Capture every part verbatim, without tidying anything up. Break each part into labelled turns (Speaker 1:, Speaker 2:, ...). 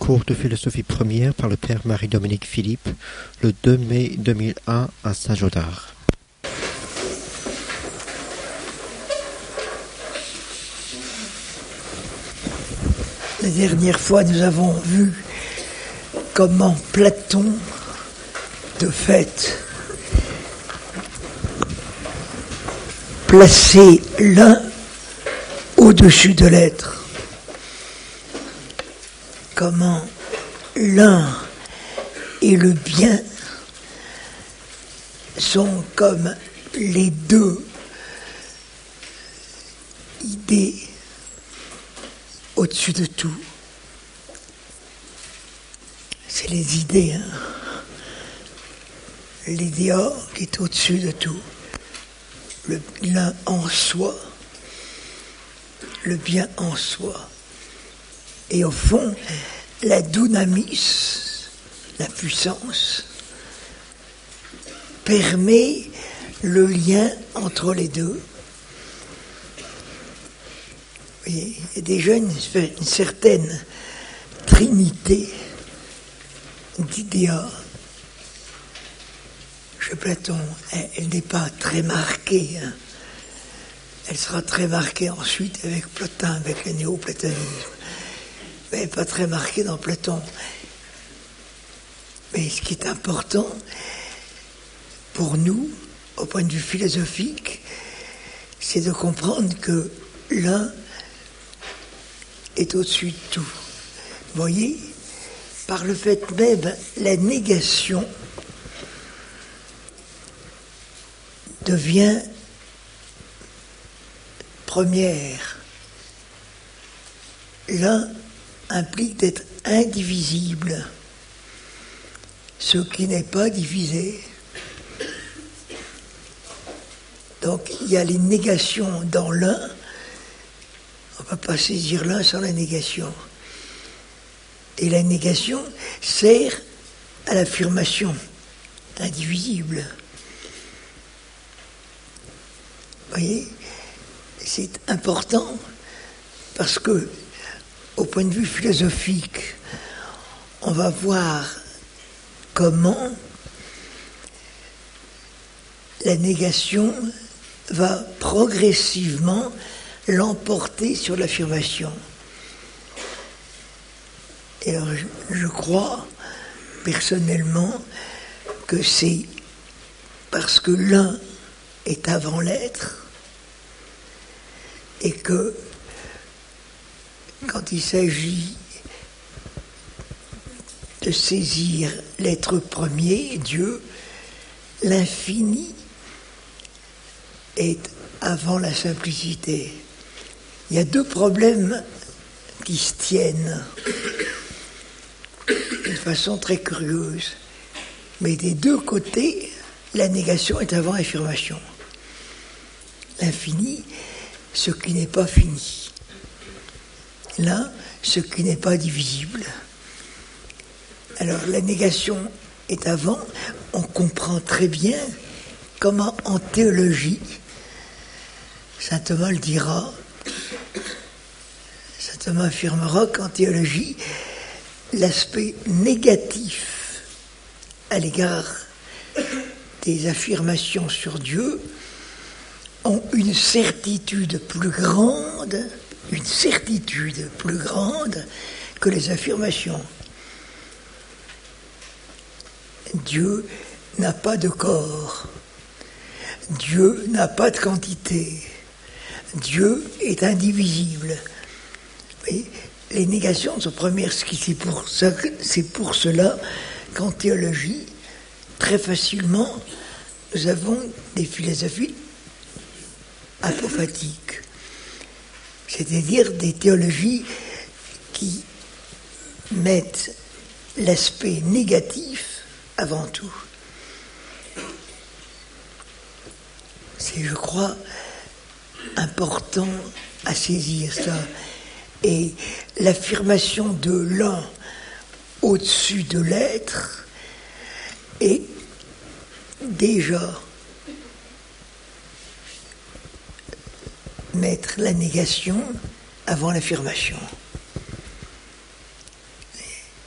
Speaker 1: Cours de philosophie première par le père Marie-Dominique Philippe, le deux mai deux mille un à Saint-Jodard.
Speaker 2: La dernière fois, nous avons vu comment Platon, de fait, plaçait l'un au-dessus de l'être. Comment l'un et le bien sont comme les deux idées au-dessus de tout. C'est les idées, hein. L'idéal qui est au-dessus de tout. Le, l'un en soi, le bien en soi. Et au fond, la dynamis, la puissance, permet le lien entre les deux. Il y a déjà une, une certaine trinité d'idéas chez Platon. Elle, elle n'est pas très marquée. Hein. Elle sera très marquée ensuite avec Plotin, avec le néoplatonisme. Mais pas très marquée dans Platon. Mais ce qui est important pour nous, au point de vue philosophique, c'est de comprendre que l'un est au-dessus de tout. Vous voyez, par le fait même, la négation devient première. L'un implique d'être indivisible, ce qui n'est pas divisé. Donc il y a les négations dans l'un. On ne peut pas saisir l'un sans la négation. Et la négation sert à l'affirmation indivisible. Vous voyez, c'est important parce que, au point de vue philosophique, on va voir comment la négation va progressivement l'emporter sur l'affirmation. Et alors, je, je crois, personnellement, que c'est parce que l'un est avant l'être, et que, quand il s'agit de saisir l'être premier, Dieu, l'infini est avant la simplicité. Il y a deux problèmes qui se tiennent d'une façon très curieuse. Mais des deux côtés, la négation est avant l'affirmation. L'infini, ce qui n'est pas fini. Là, ce qui n'est pas divisible. Alors, la négation est avant. On comprend très bien comment, en théologie, saint Thomas le dira, saint Thomas affirmera qu'en théologie, l'aspect négatif à l'égard des affirmations sur Dieu ont une certitude plus grande, une certitude plus grande que les affirmations. Dieu n'a pas de corps. Dieu n'a pas de quantité. Dieu est indivisible. Et les négations sont premières. C'est pour, ça, c'est pour cela qu'en théologie, très facilement, nous avons des philosophies apophatiques. C'est-à-dire des théologies qui mettent l'aspect négatif avant tout. C'est, je crois, important à saisir ça. Et l'affirmation de l'un au-dessus de l'être est déjà mettre la négation avant l'affirmation.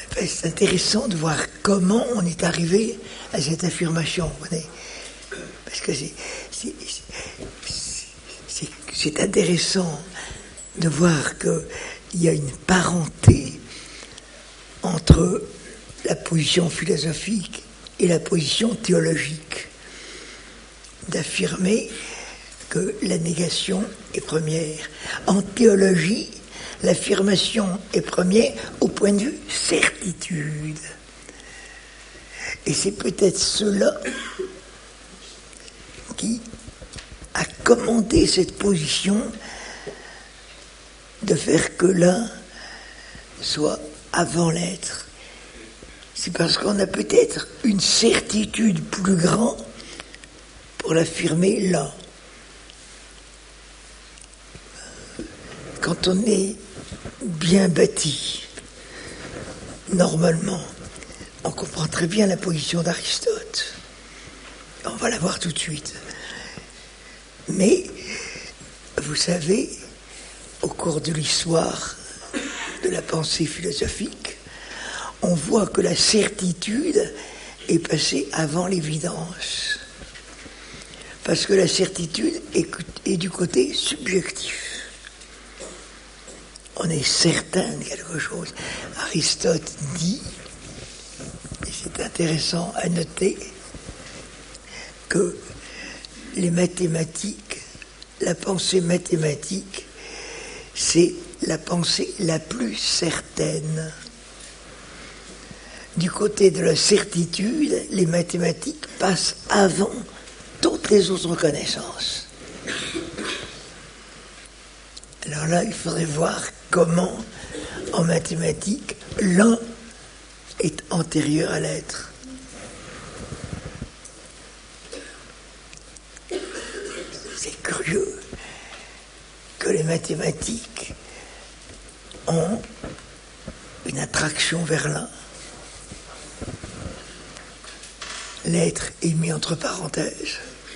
Speaker 2: Enfin, c'est intéressant de voir comment on est arrivé à cette affirmation. Vous voyez, parce que c'est, c'est, c'est, c'est intéressant de voir qu'il y a une parenté entre la position philosophique et la position théologique, d'affirmer que la négation est première. En théologie, l'affirmation est première au point de vue certitude. Et c'est peut-être cela qui a commandé cette position de faire que l'un soit avant l'être. C'est parce qu'on a peut-être une certitude plus grande pour l'affirmer là. Quand on est bien bâti, normalement, on comprend très bien la position d'Aristote. On va la voir tout de suite. Mais, vous savez, au cours de l'histoire de la pensée philosophique, on voit que la certitude est passée avant l'évidence. Parce que la certitude est, est du côté subjectif. On est certain de quelque chose. Aristote dit, et c'est intéressant à noter, que les mathématiques, la pensée mathématique, c'est la pensée la plus certaine. Du côté de la certitude, les mathématiques passent avant toutes les autres connaissances. Alors là, il faudrait voir comment, en mathématiques, l'un est antérieur à l'être. C'est curieux que les mathématiques ont une attraction vers l'un. L'être est mis entre parenthèses.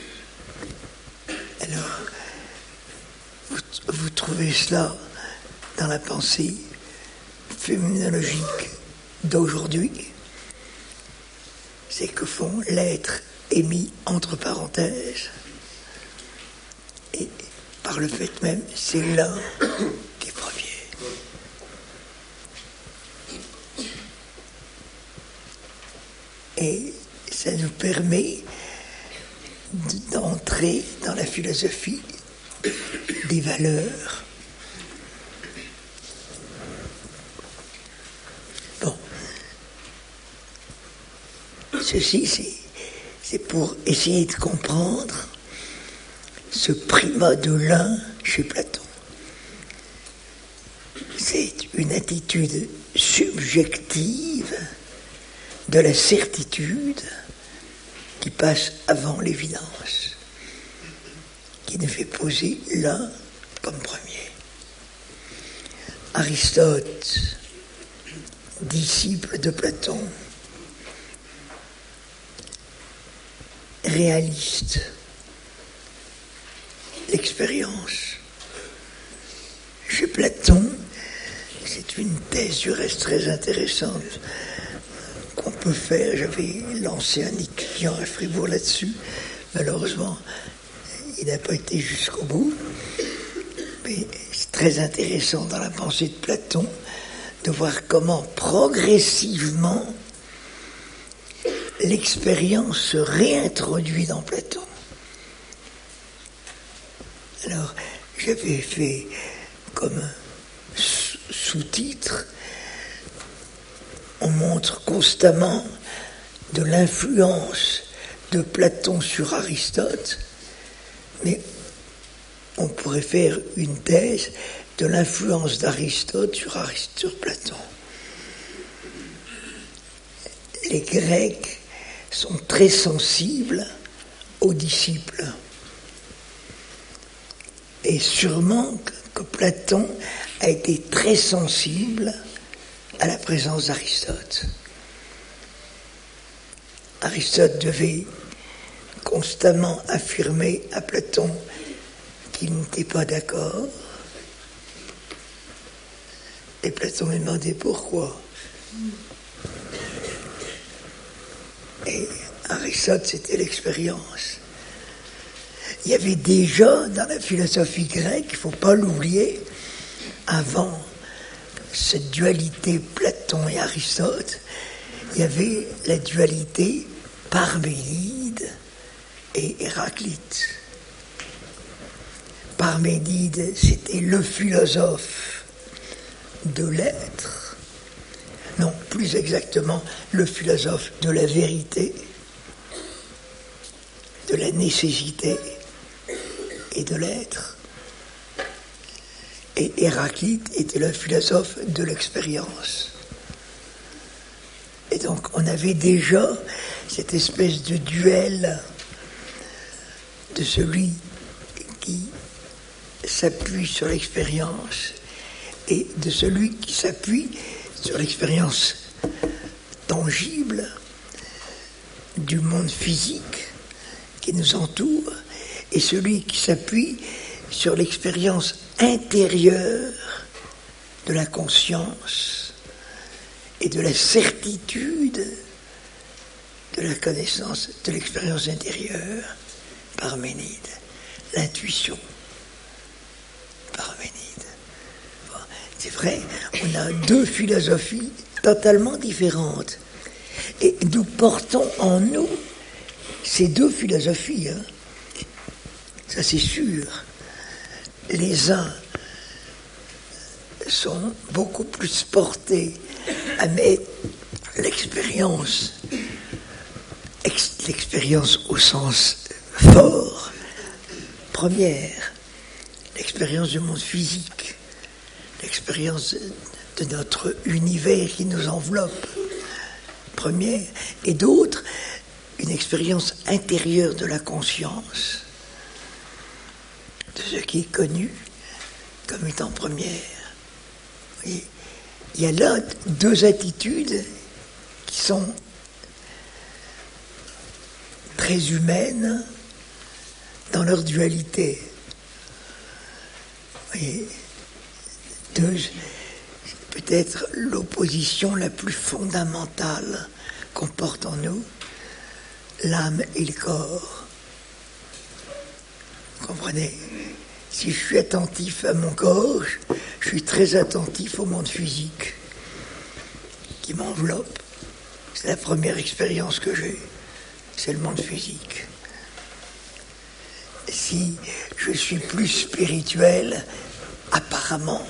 Speaker 2: Alors, vous, vous trouvez cela dans la pensée phénoménologique d'aujourd'hui. C'est que fond, l'être est mis entre parenthèses. Et par le fait même, c'est l'un qui est premier. Et ça nous permet d'entrer dans la philosophie des valeurs. Bon. Ceci, c'est, c'est pour essayer de comprendre ce primat de l'un chez Platon. C'est une attitude subjective de la certitude qui passe avant l'évidence, qui nous fait poser l'un comme premier. Aristote, disciple de Platon, réaliste, l'expérience. Chez Platon, c'est une thèse du reste très intéressante qu'on peut faire. J'avais lancé un étudiant à Fribourg là-dessus. Malheureusement, il n'a pas été jusqu'au bout. Mais c'est très intéressant dans la pensée de Platon de voir comment progressivement l'expérience se réintroduit dans Platon. Alors, j'avais fait comme sous-titre, on montre constamment de l'influence de Platon sur Aristote, mais on pourrait faire une thèse de l'influence d'Aristote sur, Aristote, sur Platon. Les Grecs sont très sensibles aux disciples. Et sûrement que Platon a été très sensible à la présence d'Aristote. Aristote devait constamment affirmer à Platon qu'il n'était pas d'accord. Et Platon lui demandait pourquoi. Aristote, c'était l'expérience. Il y avait déjà dans la philosophie grecque, il ne faut pas l'oublier, avant cette dualité Platon et Aristote, il y avait la dualité Parménide et Héraclite. Parménide, c'était le philosophe de l'être, non, plus exactement, le philosophe de la vérité, de la nécessité et de l'être. Et Héraclite était le philosophe de l'expérience. Et donc on avait déjà cette espèce de duel de celui qui s'appuie sur l'expérience et de celui qui s'appuie sur l'expérience tangible du monde physique qui nous entoure et celui qui s'appuie sur l'expérience intérieure de la conscience et de la certitude de la connaissance de l'expérience intérieure, Parménide, l'intuition, Parménide. Bon, c'est vrai, on a deux philosophies totalement différentes et nous portons en nous ces deux philosophies, hein. Ça c'est sûr. Les uns sont beaucoup plus portés à mettre l'expérience, ex- l'expérience au sens fort, première, l'expérience du monde physique, l'expérience de notre univers qui nous enveloppe, première, et d'autres, une expérience intérieure de la conscience, de ce qui est connu comme étant première. Vous voyez, il y a là deux attitudes qui sont très humaines dans leur dualité. Vous voyez, deux, peut-être l'opposition la plus fondamentale qu'on porte en nous, l'âme et le corps. Vous comprenez? Si je suis attentif à mon corps, je suis très attentif au monde physique qui m'enveloppe. C'est la première expérience que j'ai, c'est le monde physique. Si je suis plus spirituel, apparemment,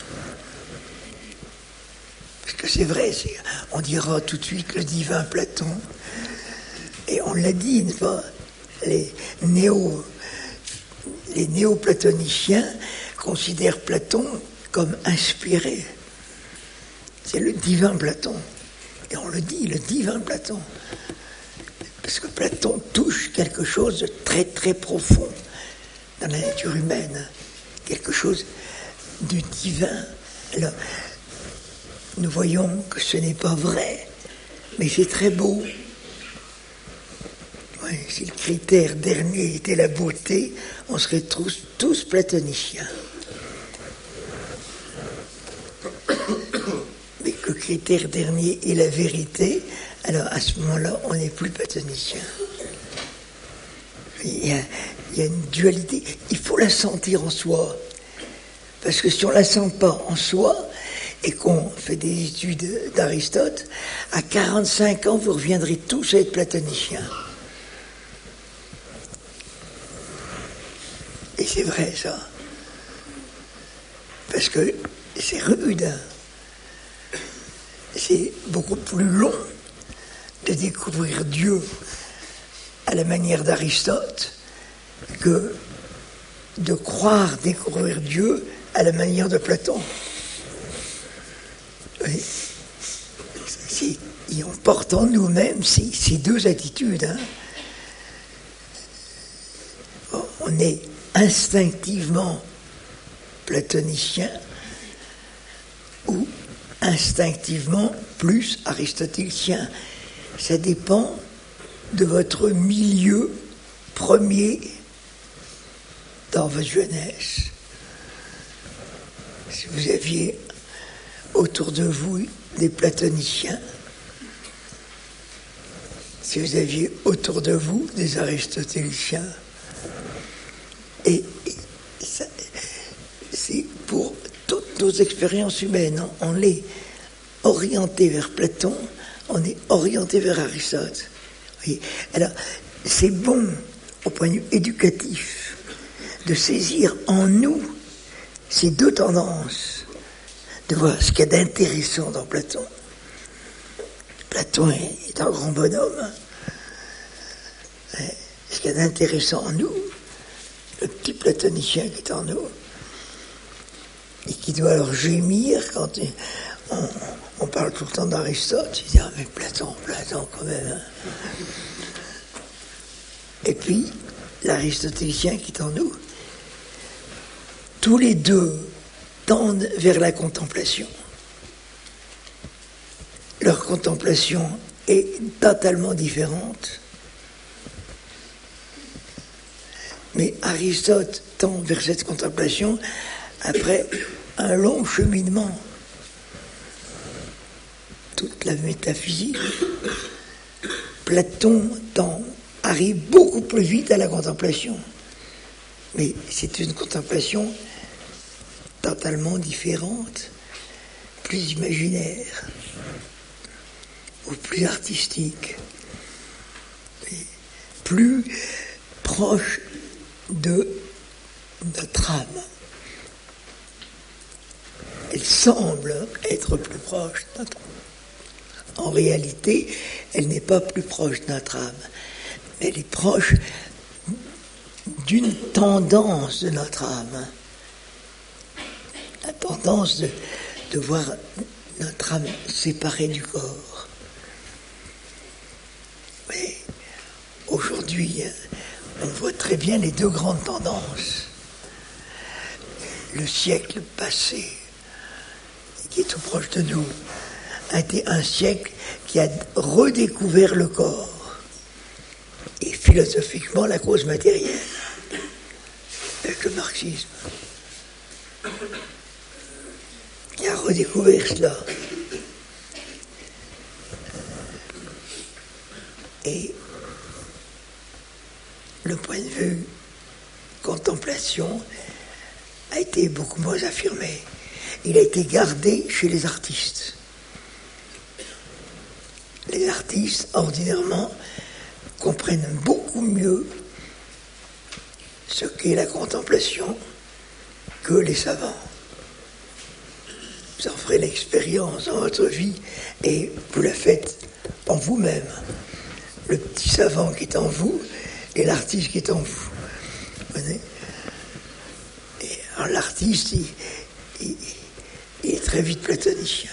Speaker 2: parce que c'est vrai, c'est, on dira tout de suite le divin Platon, et on l'a dit, n'est-ce pas, les néo Les néoplatoniciens considèrent Platon comme inspiré. C'est le divin Platon. Et on le dit, le divin Platon. Parce que Platon touche quelque chose de très très profond dans la nature humaine. Quelque chose de divin. Alors, nous voyons que ce n'est pas vrai, mais c'est très beau. Oui, si le critère dernier était la beauté, on serait tous, tous platoniciens. Mais que le critère dernier est la vérité, alors à ce moment-là, on n'est plus platonicien. Il y a, il y a une dualité. Il faut la sentir en soi. Parce que si on ne la sent pas en soi, et qu'on fait des études d'Aristote, à quarante-cinq ans, vous reviendrez tous à être platoniciens. Et c'est vrai, ça. Parce que c'est rude. C'est beaucoup plus long de découvrir Dieu à la manière d'Aristote que de croire découvrir Dieu à la manière de Platon. Oui. C'est, et on porte en nous-mêmes ces, ces deux attitudes. Hein. Bon, on est instinctivement platonicien ou instinctivement plus aristotélicien. Ça dépend de votre milieu premier dans votre jeunesse. Si vous aviez autour de vous des platoniciens, si vous aviez autour de vous des aristotéliciens, et, et ça, c'est pour toutes nos expériences humaines, hein, on est orienté vers Platon, on est orienté vers Aristote. Oui. Alors, c'est bon, au point de vue éducatif, de saisir en nous ces deux tendances, de voir ce qu'il y a d'intéressant dans Platon. Platon est un grand bonhomme. Ce qu'il y a d'intéressant en nous, le petit platonicien qui est en nous, et qui doit alors gémir quand on, on parle tout le temps d'Aristote, il dit « Ah mais Platon, Platon quand même hein. ». Et puis, l'aristotélicien qui est en nous, tous les deux tendent vers la contemplation. Leur contemplation est totalement différente. Mais Aristote tend vers cette contemplation après un long cheminement. Toute la métaphysique, Platon tend, arrive beaucoup plus vite à la contemplation. Mais c'est une contemplation totalement différente, plus imaginaire, ou plus artistique, plus proche de notre âme. Elle semble être plus proche de notre âme. En réalité, elle n'est pas plus proche de notre âme. Elle est proche d'une tendance de notre âme. La tendance de, de voir notre âme séparée du corps. Mais aujourd'hui, on voit très bien les deux grandes tendances. Le siècle passé, qui est tout proche de nous, a été un siècle qui a redécouvert le corps et philosophiquement la cause matérielle avec le marxisme qui a redécouvert cela. Et le point de vue contemplation a été beaucoup moins affirmé. Il a été gardé chez les artistes. Les artistes, ordinairement, comprennent beaucoup mieux ce qu'est la contemplation que les savants. Vous en ferez l'expérience dans votre vie et vous la faites en vous-même. Le petit savant qui est en vous et l'artiste qui est en vous. Vous voyez ? Et alors l'artiste, il, il, il est très vite platonicien.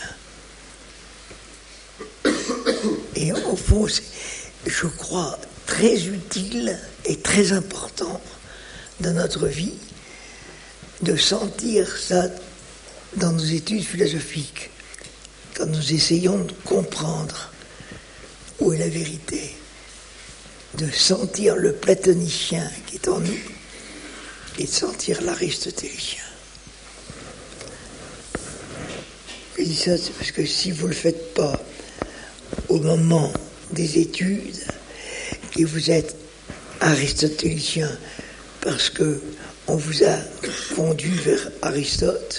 Speaker 2: Et au fond, c'est, je crois, très utile et très important dans notre vie de sentir ça dans nos études philosophiques, quand nous essayons de comprendre où est la vérité, de sentir le platonicien qui est en nous et de sentir l'aristotélicien. Je dis ça, c'est parce que si vous ne le faites pas au moment des études, et vous êtes aristotélicien parce que on vous a conduit vers Aristote,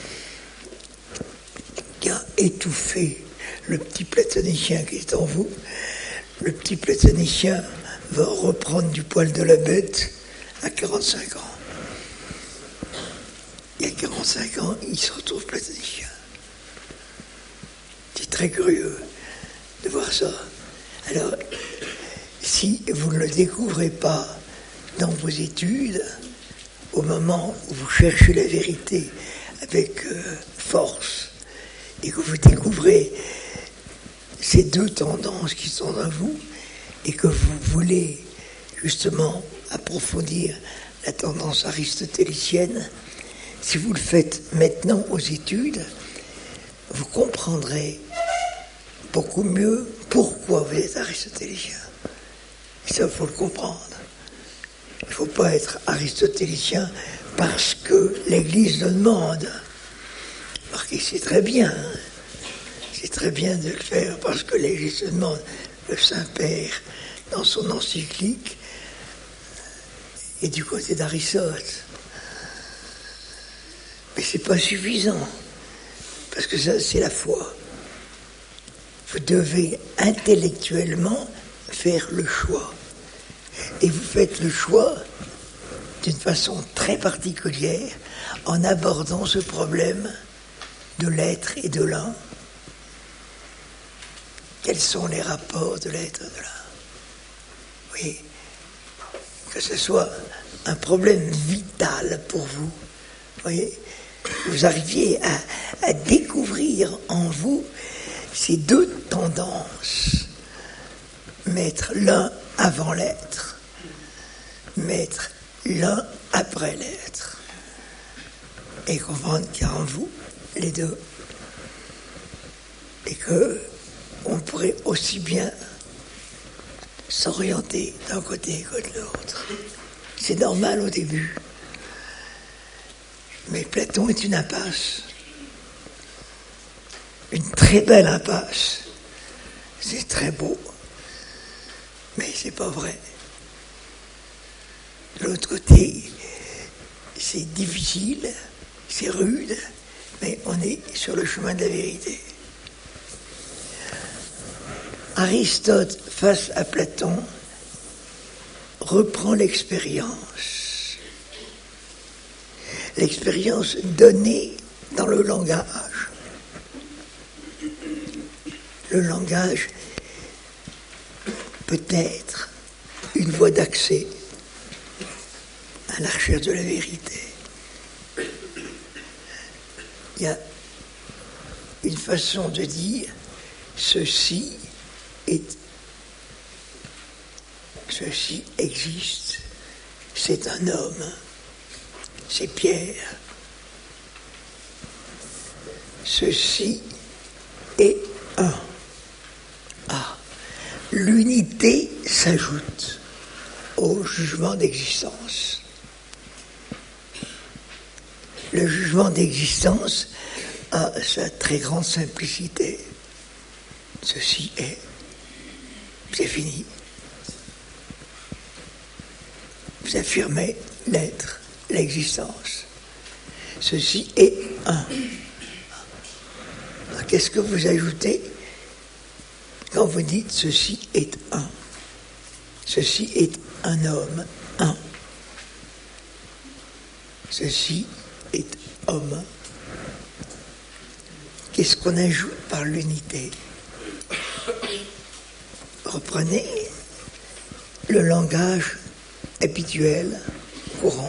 Speaker 2: qui a étouffé le petit platonicien qui est en vous, le petit platonicien va reprendre du poil de la bête à quarante-cinq ans. Et à quarante-cinq ans, il se retrouve platonicien. C'est très curieux de voir ça. Alors, si vous ne le découvrez pas dans vos études, au moment où vous cherchez la vérité avec euh, force, et que vous découvrez ces deux tendances qui sont en vous, et que vous voulez justement approfondir la tendance aristotélicienne, si vous le faites maintenant aux études, vous comprendrez beaucoup mieux pourquoi vous êtes aristotélicien. Et ça, il faut le comprendre. Il ne faut pas être aristotélicien parce que l'Église le demande. Remarquez, c'est très bien. Hein. C'est très bien de le faire parce que l'Église le demande. le Saint-Père, dans son encyclique, est du côté d'Aristote. Mais ce n'est pas suffisant, parce que ça, c'est la foi. Vous devez intellectuellement faire le choix. Et vous faites le choix d'une façon très particulière en abordant ce problème de l'être et de l'un. Quels sont les rapports de l'être et de l'un? Oui, que ce soit un problème vital pour vous. Voyez, vous arriviez à, à découvrir en vous ces deux tendances. Mettre l'un avant l'être, mettre l'un après l'être. Et comprendre qu'il y a en vous les deux. Et que on pourrait aussi bien s'orienter d'un côté que de l'autre. C'est normal au début. Mais Platon est une impasse. Une très belle impasse. C'est très beau. Mais c'est pas vrai. De l'autre côté, c'est difficile, c'est rude, mais on est sur le chemin de la vérité. Aristote, face à Platon, reprend l'expérience. L'expérience donnée dans le langage. Le langage peut être une voie d'accès à la recherche de la vérité. Il y a une façon de dire ceci est, ceci existe, c'est un homme, c'est Pierre. Ceci est un. Ah, l'unité s'ajoute au jugement d'existence. Le jugement d'existence a sa très grande simplicité. Ceci est, c'est fini. Vous affirmez l'être, l'existence. Ceci est un. Qu'est-ce que vous ajoutez quand vous dites ceci est un? Ceci est un homme, un. Ceci est homme. Qu'est-ce qu'on ajoute par l'unité? Reprenez le langage habituel, courant.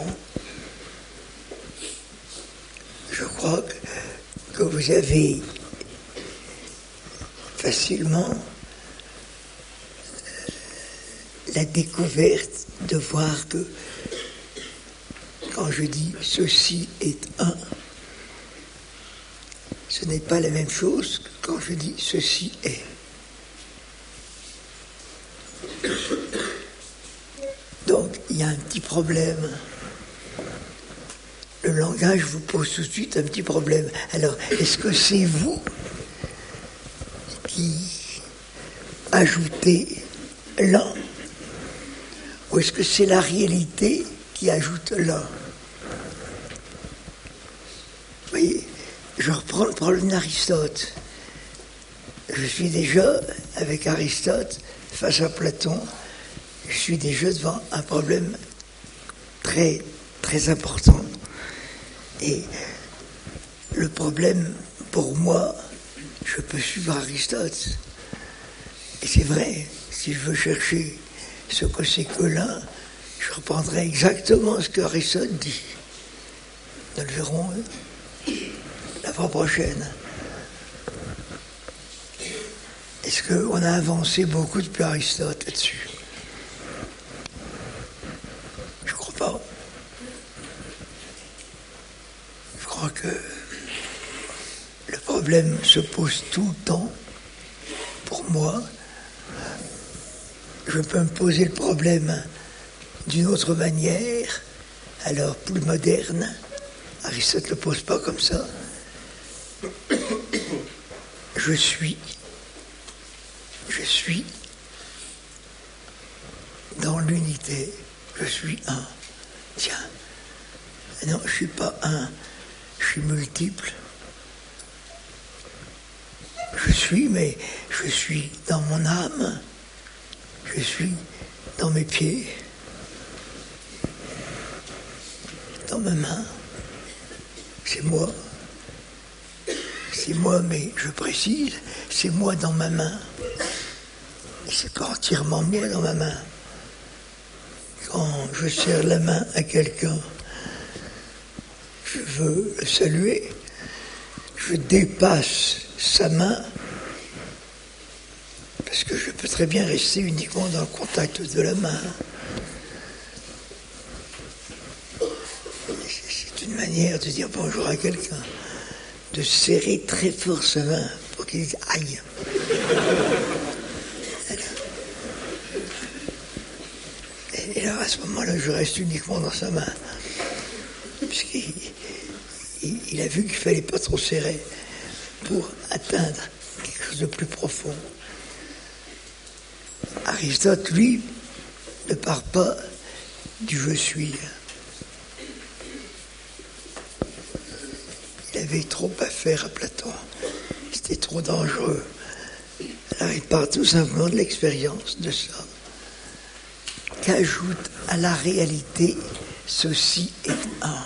Speaker 2: Je crois que, que vous avez facilement la découverte de voir que quand je dis ceci est un, ce n'est pas la même chose que quand je dis ceci est. Donc il y a un petit problème. Le langage vous pose tout de suite un petit problème. Alors, est-ce que c'est vous qui ajoutez l'un, ou est-ce que c'est la réalité qui ajoute l'un? Vous voyez, je reprends le problème d'Aristote. Je suis déjà, avec Aristote, face à Platon, je suis déjà devant un problème très, très important. Et le problème, pour moi, je peux suivre Aristote. Et c'est vrai, si je veux chercher ce que c'est que l'un, je reprendrai exactement ce qu'Aristote dit. Nous le verrons la fois prochaine. Est-ce qu'on a avancé beaucoup depuis Aristote là-dessus? Je crois pas. Je crois que le problème se pose tout le temps. Pour moi, je peux me poser le problème d'une autre manière, alors plus moderne. Aristote ne le pose pas comme ça. Je suis. Je suis dans l'unité, je suis un. Tiens, non, je ne suis pas un, je suis multiple. Je suis, mais je suis dans mon âme, je suis dans mes pieds, dans mes mains. C'est moi. C'est moi, mais je précise, c'est moi dans ma main. Et c'est pas entièrement moi dans ma main. Quand je serre la main à quelqu'un, je veux le saluer, je dépasse sa main, parce que je peux très bien rester uniquement dans le contact de la main. C'est une manière de dire bonjour à quelqu'un, de serrer très fort sa main pour qu'il dise aïe. Et là, à ce moment-là, je reste uniquement dans sa main, puisqu'il il, il a vu qu'il ne fallait pas trop serrer pour atteindre quelque chose de plus profond. Aristote, lui, ne part pas du « je suis ». Il avait trop à faire à Platon. C'était trop dangereux. Alors il part tout simplement de l'expérience de ça. Qu'ajoute à la réalité, ceci est un.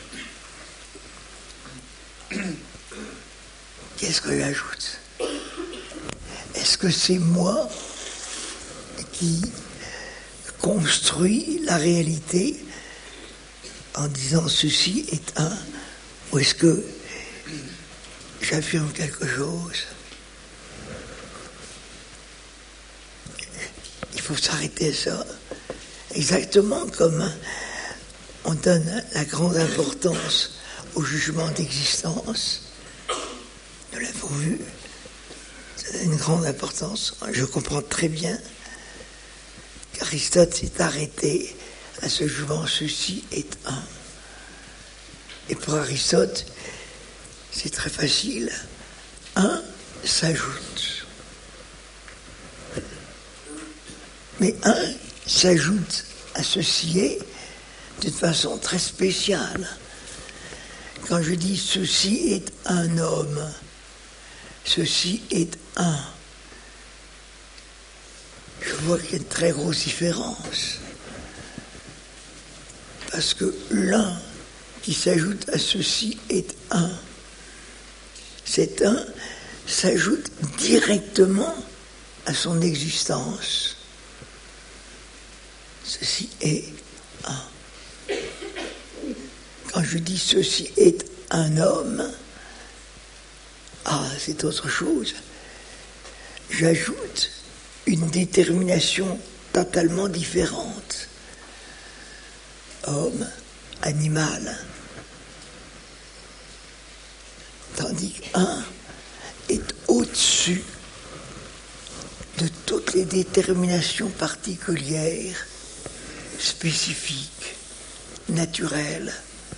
Speaker 2: Qu'est-ce que lui ajoute? Est-ce que c'est moi qui construit la réalité en disant ceci est un, ou est-ce que j'affirme quelque chose? Il faut s'arrêter à ça. Exactement comme on donne la grande importance au jugement d'existence, nous l'avons vu, ça donne une grande importance. Je comprends très bien qu'Aristote s'est arrêté à ce jugement, ceci est un. Et pour Aristote, c'est très facile, un s'ajoute. Mais un s'ajoute à ceci est d'une façon très spéciale. Quand je dis ceci est un homme, ceci est un, je vois qu'il y a une très grosse différence. Parce que l'un qui s'ajoute à ceci est un. Cet un s'ajoute directement à son existence. Ceci est un. Quand je dis ceci est un homme, ah, c'est autre chose. J'ajoute une détermination totalement différente. Homme, animal. Tandis qu'un est au-dessus de toutes les déterminations particulières, spécifiques, naturelles.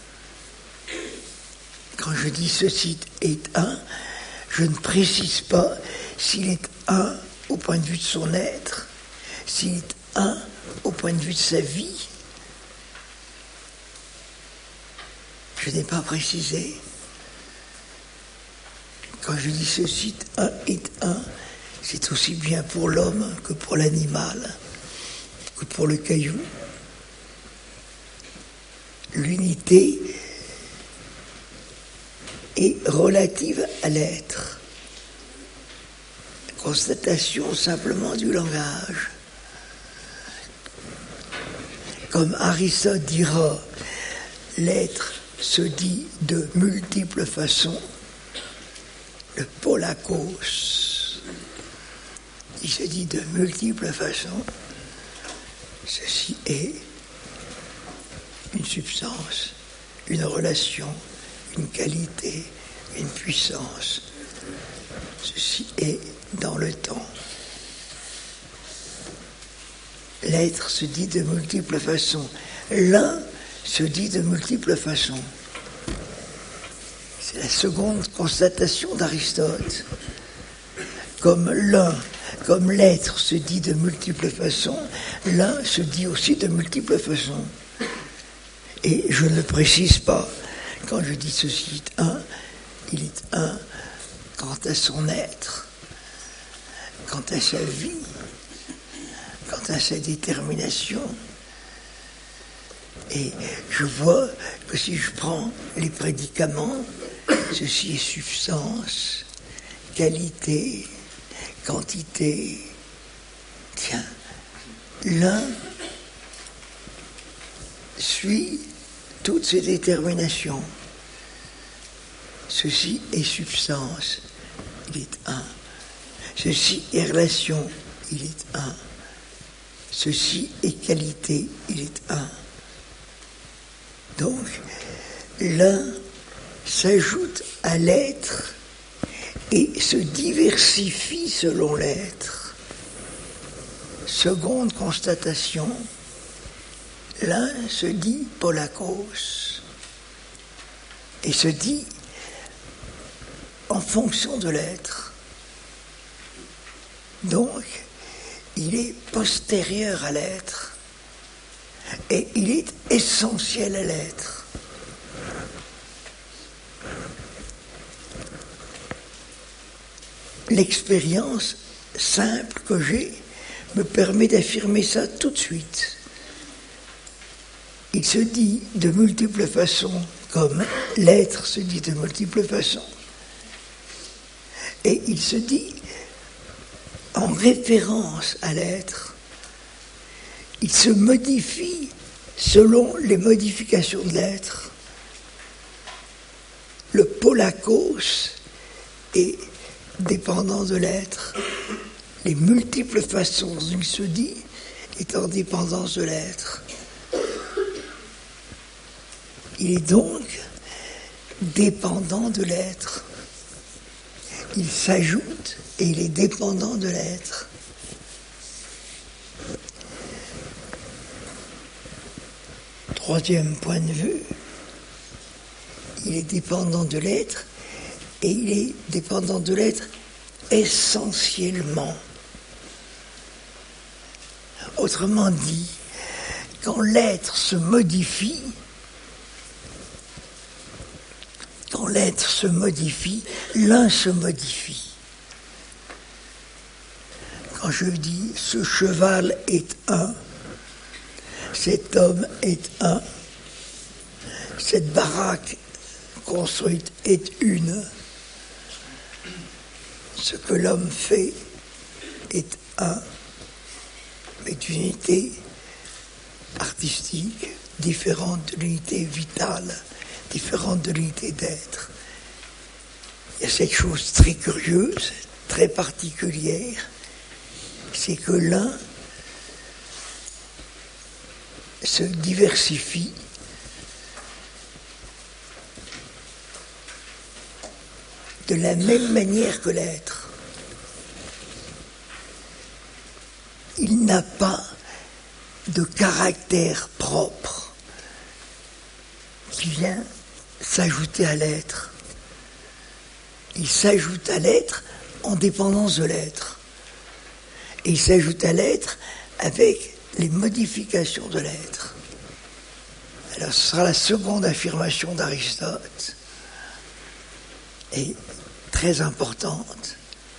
Speaker 2: Quand je dis ceci est un, je ne précise pas s'il est un au point de vue de son être, s'il est un au point de vue de sa vie. Je n'ai pas précisé. Quand je dis ceci un est un, c'est aussi bien pour l'homme que pour l'animal, que pour le caillou. L'unité est relative à l'être. Constatation simplement du langage. Comme Aristote dira, l'être se dit de multiples façons. Le polakos, il se dit de multiples façons. Ceci est une substance, une relation, une qualité, une puissance. Ceci est dans le temps. L'être se dit de multiples façons. L'un se dit de multiples façons. C'est la seconde constatation d'Aristote. Comme l'un, comme l'être se dit de multiples façons, l'un se dit aussi de multiples façons. Et je ne le précise pas. Quand je dis ceci est un, il est un quant à son être, quant à sa vie, quant à sa détermination. Et je vois que si je prends les prédicaments, ceci est substance, qualité, quantité. Tiens, l'un suit toutes ces déterminations. Ceci est substance, il est un. Ceci est relation, il est un. Ceci est qualité, il est un. Donc, l'un s'ajoute à l'être et se diversifie selon l'être. Seconde constatation, l'un se dit polakos et se dit en fonction de l'être. Donc, il est postérieur à l'être et il est essentiel à l'être. L'expérience simple que j'ai me permet d'affirmer ça tout de suite. Il se dit de multiples façons, comme l'être se dit de multiples façons. Et il se dit en référence à l'être. Il se modifie selon les modifications de l'être. Le polakos est dépendant de l'être. Les multiples façons dont il se dit est en dépendance de l'être. Il est donc dépendant de l'être. Il s'ajoute et il est dépendant de l'être. Troisième point de vue, il est dépendant de l'être et il est dépendant de l'être essentiellement. Autrement dit, quand l'être se modifie, quand l'être se modifie, l'un se modifie. Quand je dis ce cheval est un, cet homme est un, cette baraque construite est une, ce que l'homme fait est un, mais d'une unité artistique différente de l'unité vitale, différente de l'unité d'être. Il y a cette chose très curieuse, très particulière, c'est que l'un se diversifie de la même manière que l'être. Il n'a pas de caractère propre qui vient s'ajouter à l'être. Il s'ajoute à l'être en dépendance de l'être. Et il s'ajoute à l'être avec les modifications de l'être. Alors ce sera la seconde affirmation d'Aristote, et très importante.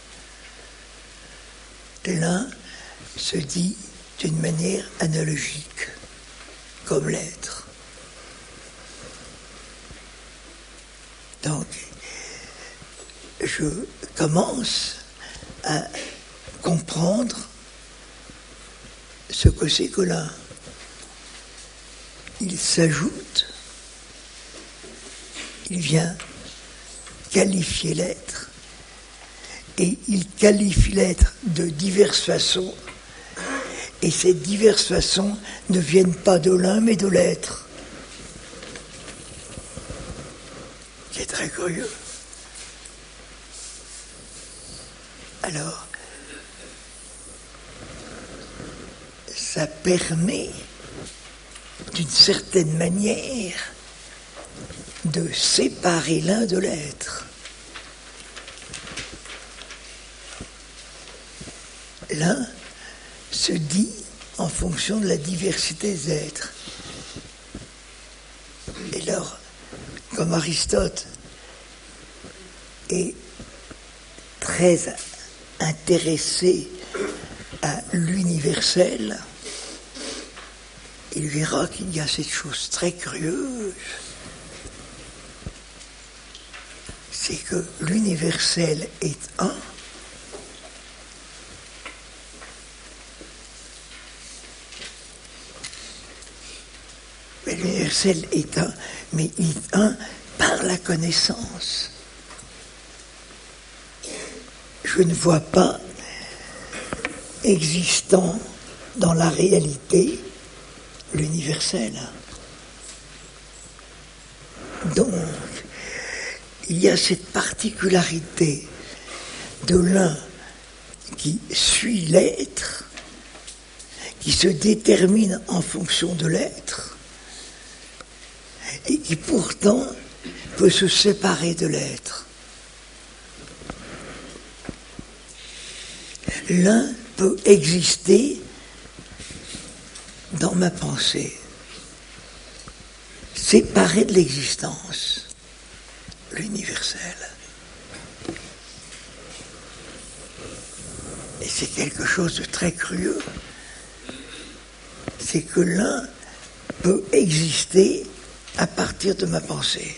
Speaker 2: L'un se dit d'une manière analogique, comme l'être. Donc, je commence à comprendre ce que c'est que l'un. Il s'ajoute, il vient qualifier l'être, et il qualifie l'être de diverses façons, et ces diverses façons ne viennent pas de l'un mais de l'être. C'est très curieux. Alors, ça permet, d'une certaine manière, de séparer l'un de l'être. l'un se dit en fonction de la diversité des êtres. Et alors, comme Aristote est très intéressé à l'universel, il verra qu'il y a cette chose très curieuse, c'est que l'universel est un, mais l'universel est un, mais il est un par la connaissance. Je ne vois pas existant dans la réalité l'universel. Donc, il y a cette particularité de l'un qui suit l'être, qui se détermine en fonction de l'être, et qui pourtant peut se séparer de l'être. L'un peut exister dans ma pensée, séparé de l'existence, l'universel. Et c'est quelque chose de très curieux. C'est que l'un peut exister à partir de ma pensée.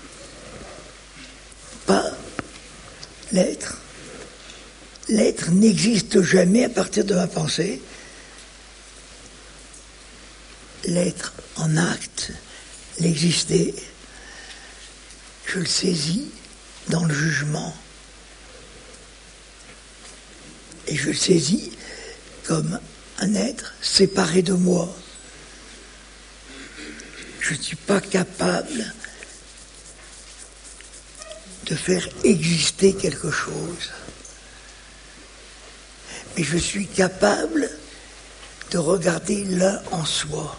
Speaker 2: Pas l'être. L'être n'existe jamais à partir de ma pensée. L'être en acte, l'exister, je le saisis dans le jugement. Et je le saisis comme un être séparé de moi. Je ne suis pas capable de faire exister quelque chose. Mais je suis capable de regarder l'un en soi,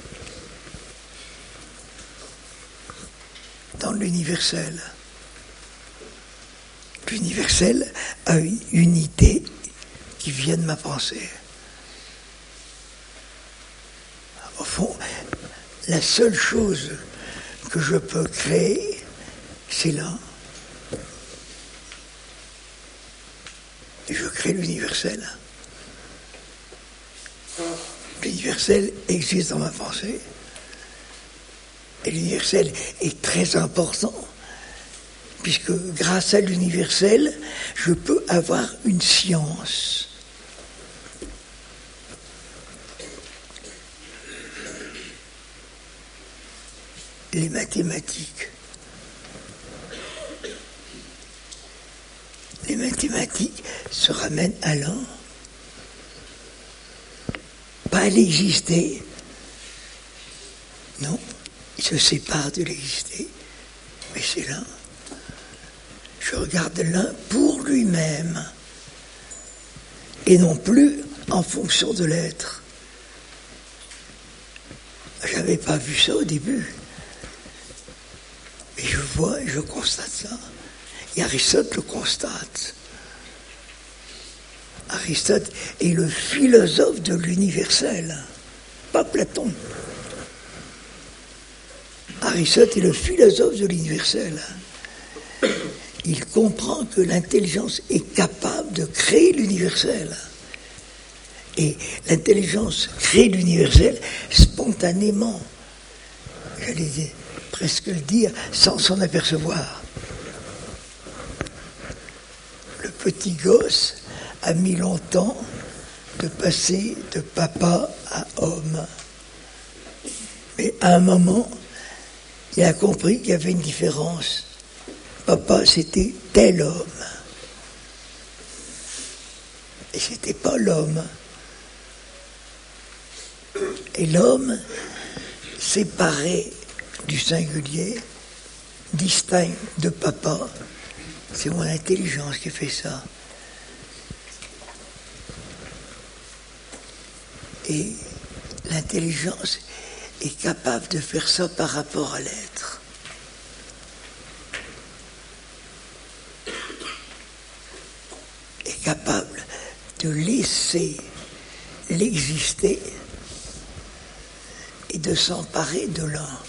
Speaker 2: dans l'universel. L'universel a une unité qui vient de ma pensée. Au fond, la seule chose que je peux créer, c'est l'un. Et je crée l'universel. L'universel existe dans ma pensée. Et l'universel est très important, puisque grâce à l'universel, je peux avoir une science. Les mathématiques. Les mathématiques se ramènent à l'un. Pas à l'exister. Non, il se sépare de l'exister. Mais c'est l'un. Je regarde l'un pour lui-même. Et non plus en fonction de l'être. Je n'avais pas vu ça au début. Mais je vois et je constate ça. Et Aristote le constate. Aristote est le philosophe de l'universel, pas Platon. Aristote est le philosophe de l'universel. Il comprend que l'intelligence est capable de créer l'universel. Et l'intelligence crée l'universel spontanément. J'allais presque le dire, sans s'en apercevoir. Le petit gosse a mis longtemps de passer de papa à homme. Mais à un moment, il a compris qu'il y avait une différence. Papa, c'était tel homme. Et c'était pas l'homme. Et l'homme, séparé du singulier, distinct de papa, c'est mon intelligence qui fait ça. Et l'intelligence est capable de faire ça par rapport à l'être. Est capable de laisser l'exister et de s'emparer de l'un,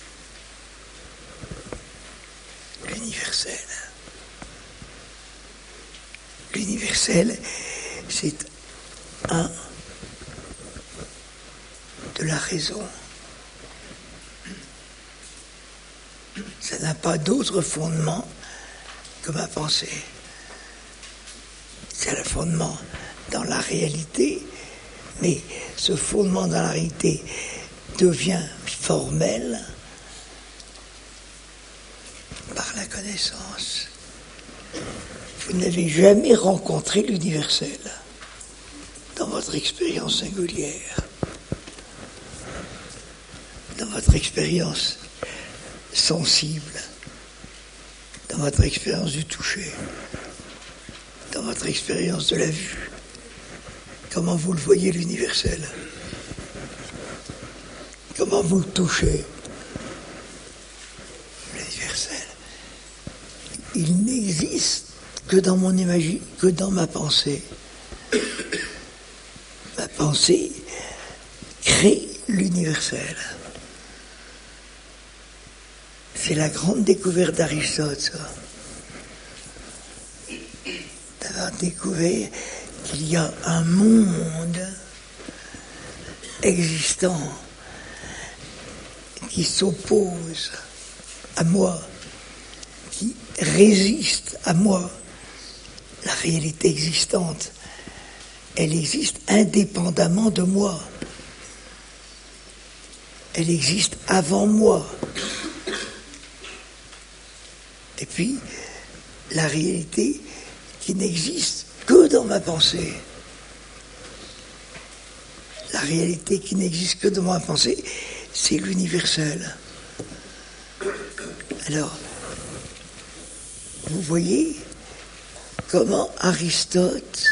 Speaker 2: l'universel. L'universel, c'est un de la raison. Ça n'a pas d'autre fondement que ma pensée. C'est le fondement dans la réalité, mais ce fondement dans la réalité devient formel par la connaissance. Vous n'avez jamais rencontré l'universel dans votre expérience singulière, dans votre expérience sensible, dans votre expérience du toucher, dans votre expérience de la vue. Comment vous le voyez, l'universel? Comment vous le touchez, l'universel? Il n'existe que dans mon imaginaire, que dans ma pensée. Ma pensée crée l'universel. C'est la grande découverte d'Aristote, ça. D'avoir découvert qu'il y a un monde existant qui s'oppose à moi, qui résiste à moi. La réalité existante, elle existe indépendamment de moi. Elle existe avant moi. Et puis, la réalité qui n'existe que dans ma pensée. La réalité qui n'existe que dans ma pensée, c'est l'universel. Alors, vous voyez comment Aristote,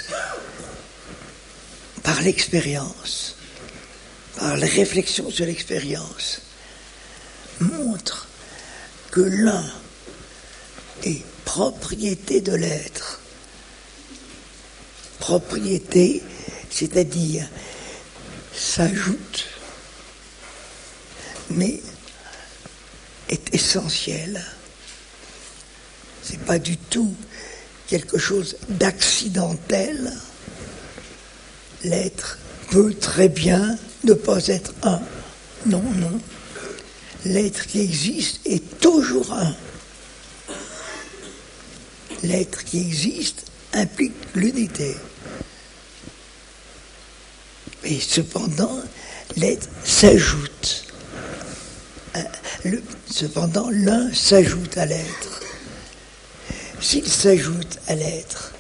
Speaker 2: par l'expérience, par la réflexion sur l'expérience, montre que l'un est propriété de l'être. Propriété, c'est-à-dire s'ajoute, mais est essentiel. C'est pas du tout quelque chose d'accidentel. L'être peut très bien ne pas être un. Non, non. L'être qui existe est toujours un. L'être qui existe implique l'unité. Et cependant, l'être s'ajoute. Le, cependant, l'un s'ajoute à l'être. S'il s'ajoute à l'être,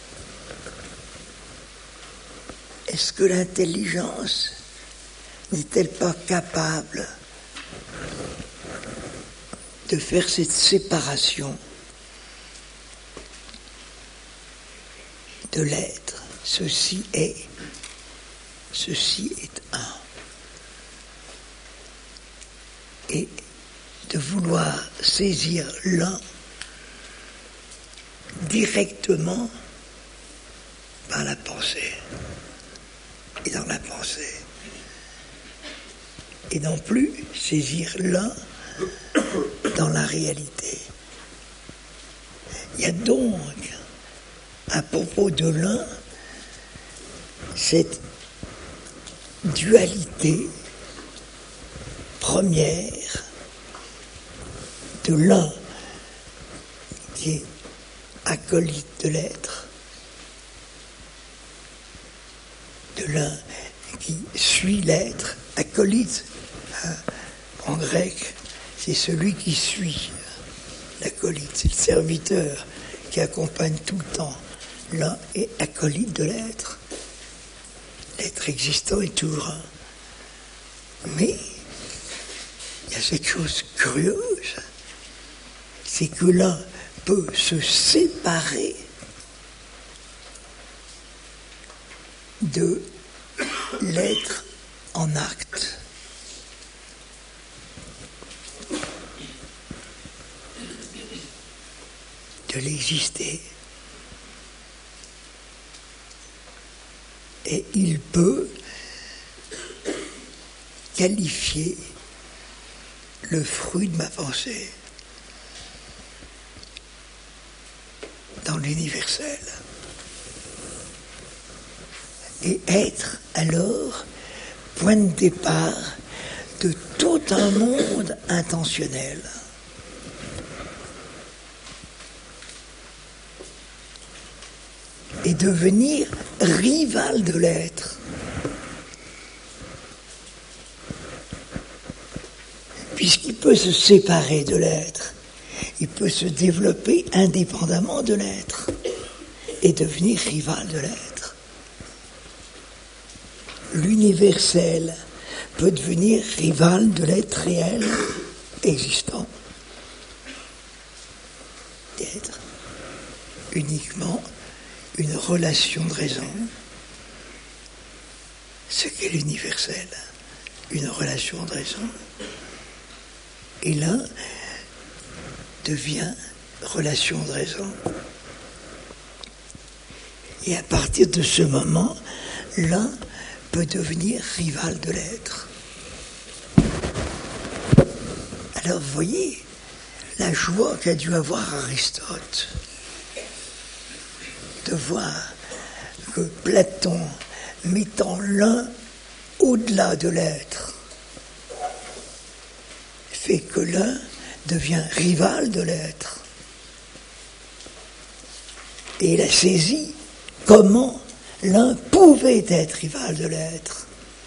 Speaker 2: est-ce que l'intelligence n'est-elle pas capable de faire cette séparation de l'être? Ceci est, ceci est un. Et de vouloir saisir l'un directement par la pensée et dans la pensée, et non plus saisir l'un dans la réalité. Il y a donc à propos de l'un cette dualité première de l'un qui est acolyte de l'être, de l'un qui suit l'être. Acolyte, hein, en grec, c'est celui qui suit. L'acolyte, c'est le serviteur qui accompagne tout le temps. L'un est acolyte de l'être. L'être existant est toujours un. Mais il y a cette chose curieuse, c'est que l'un peut se séparer de l'être en acte. De l'exister. et il peut qualifier le fruit de ma pensée dans l'universel et être alors point de départ de tout un monde intentionnel. Et devenir rival de l'être. Puisqu'il peut se séparer de l'être, il peut se développer indépendamment de l'être et devenir rival de l'être. L'universel peut devenir rival de l'être réel existant et être uniquement une relation de raison. Ce qu'est l'universel, une relation de raison. Et l'un devient relation de raison. Et à partir de ce moment, l'un peut devenir rival de l'être. Alors vous voyez la joie qu'a dû avoir Aristote de voir que Platon, mettant l'un au-delà de l'être, fait que l'un devient rival de l'être. Et il a saisi comment l'un pouvait être rival de l'être.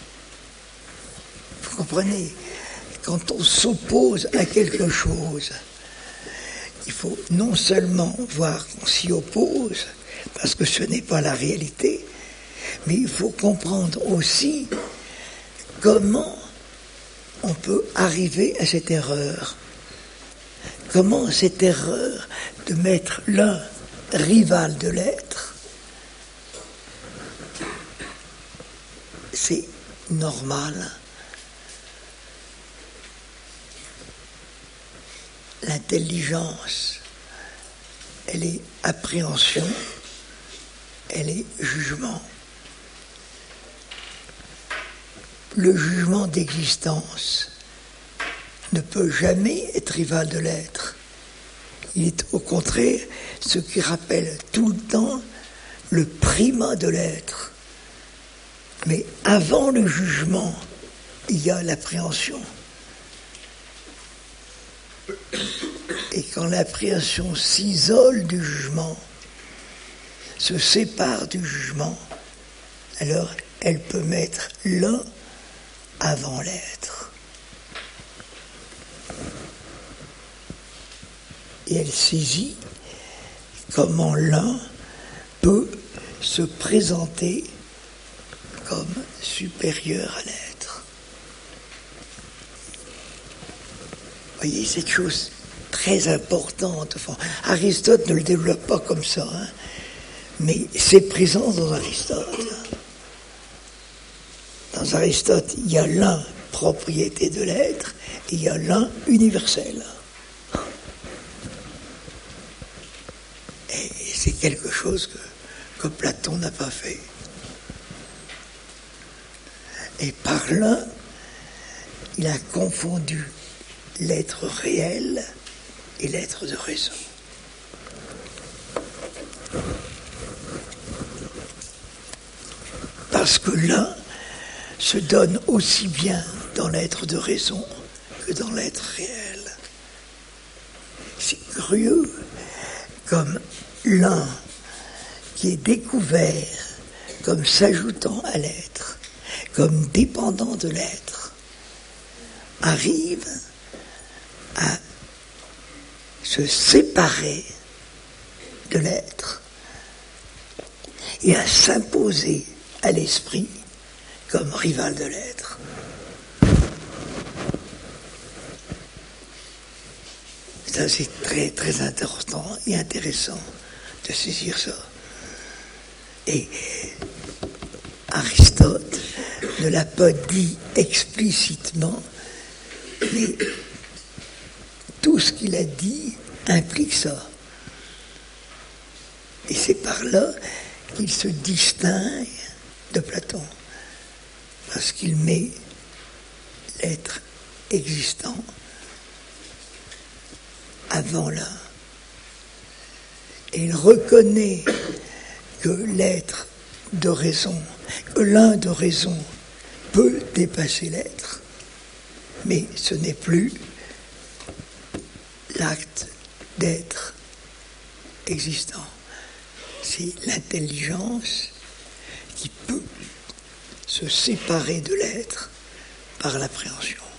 Speaker 2: Vous comprenez? Quand on s'oppose à quelque chose, il faut non seulement voir qu'on s'y oppose, parce que ce n'est pas la réalité, mais il faut comprendre aussi comment on peut arriver à cette erreur. Comment cette erreur de mettre l'un rival de l'être, c'est normal. L'intelligence, elle est appréhension, elle est jugement. Le jugement d'existence ne peut jamais être rival de l'être. Il est au contraire ce qui rappelle tout le temps le primat de l'être. Mais avant le jugement, il y a l'appréhension. Et quand l'appréhension s'isole du jugement, se sépare du jugement, alors elle peut mettre l'un avant l'être. Et elle saisit comment l'un peut se présenter comme supérieur à l'être. Vous voyez, cette chose très importante. Enfin, Aristote ne le développe pas comme ça, hein, mais c'est présent dans Aristote. Dans Aristote, il y a l'un propriété de l'être et il y a l'un universel. Et c'est quelque chose que, que Platon n'a pas fait. Et par l'un, il a confondu l'être réel et l'être de raison. Parce que l'un se donne aussi bien dans l'être de raison que dans l'être réel. C'est curieux, comme l'un qui est découvert comme s'ajoutant à l'être, comme dépendant de l'être, arrive à se séparer de l'être et à s'imposer à l'esprit comme rival de l'être. Ça, c'est très, très important et intéressant de saisir ça. Et Aristote ne l'a pas dit explicitement, mais tout ce qu'il a dit implique ça. Et c'est par là qu'il se distingue de Platon, parce qu'il met l'être existant avant l'un. Et il reconnaît que l'être de raison, que l'un de raison peut dépasser l'être, mais ce n'est plus l'acte d'être existant. C'est l'intelligence qui peut se séparer de l'être par l'appréhension.